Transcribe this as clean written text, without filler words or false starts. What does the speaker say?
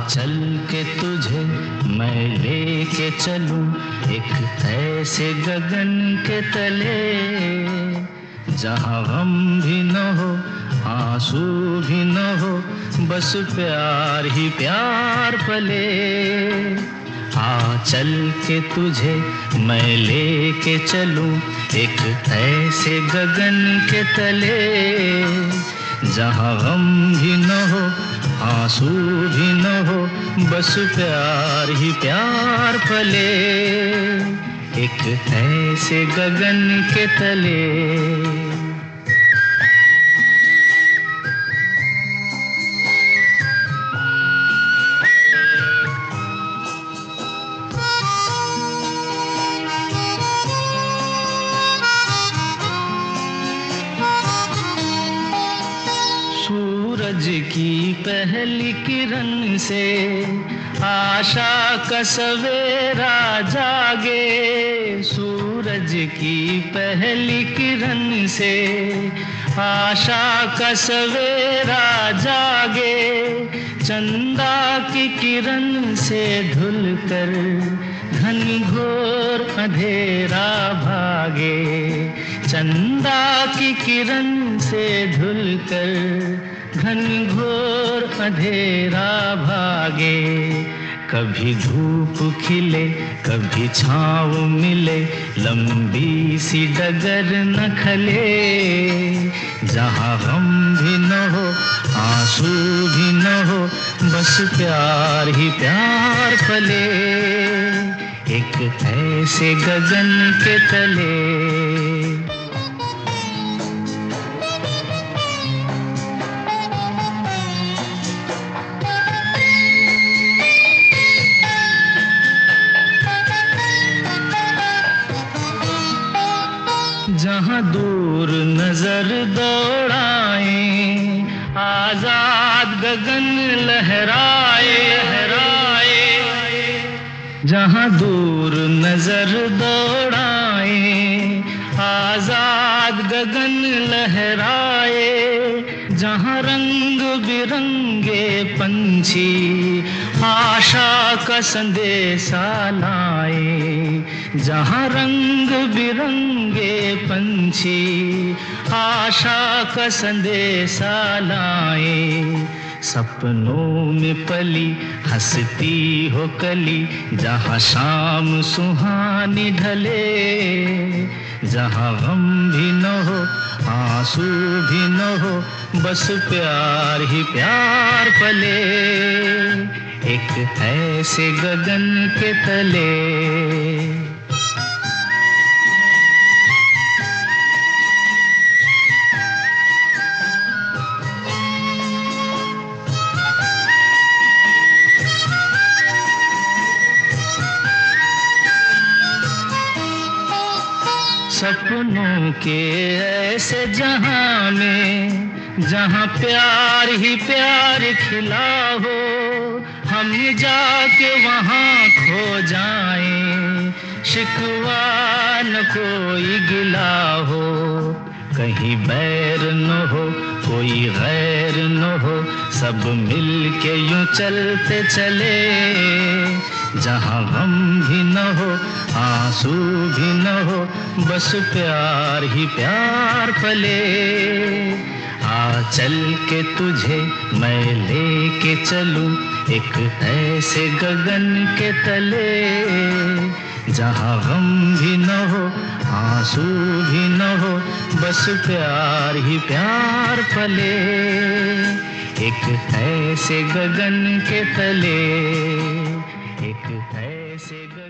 चल के तुझे मैं लेके चलूं एक ऐसे गगन के तले, जहाँ गम भी न हो आंसू भी न हो, बस प्यार ही प्यार पले। चल के तुझे मैं लेके चलूं एक ऐसे गगन के तले, जहाँ गम भी न हो आंसू भी न हो, बस प्यार ही प्यार पले, एक ऐसे गगन के तले। सूरज की पहली किरण से आशा का सवेरा जागे, सूरज की पहली किरण से आशा का सवेरा जागे, चंदा की किरण से धुलकर घनघोर अंधेरा भागे, चंदा की किरण से धुलकर घनघोर अंधेरा भागे। कभी धूप खिले कभी छाँव मिले, लंबी सी डगर न खले, जहाँ गम भी न हो आंसू भी न हो, बस प्यार ही प्यार पले, एक ऐसे गगन के तले। जहाँ दूर नजर दौड़ाए आजाद गगन लहराए, जहाँ दूर नजर दौड़ाए आजाद गगन लहराए, जहाँ रंग बिरंगे पंछी आशा का संदेशा लाए, जहाँ रंग बिरंगे पंछी आशा का संदेशा लाए, सपनों में पली हंसती हो कली, जहाँ शाम सुहानी ढले, जहाँ गम भी न हो आंसू भी न हो, बस प्यार ही प्यार पले, एक ऐसे गगन के तले। सपनों के ऐसे जहां में जहां प्यार ही प्यार खिला हो, हम जाके वहां खो जाएं, शिकवा न कोई गिला हो, कहीं बैर न हो कोई गैर न हो, सब मिल के यूं चलते चले, जहाँ गम भी न हो आंसू भी न हो, बस प्यार ही प्यार पले। चल के तुझे मैं लेके चलूं एक ऐसे गगन के तले, जहाँ गम भी न हो आंसू भी न हो, बस प्यार ही प्यार पले, एक ऐसे गगन के तले, एक ऐसे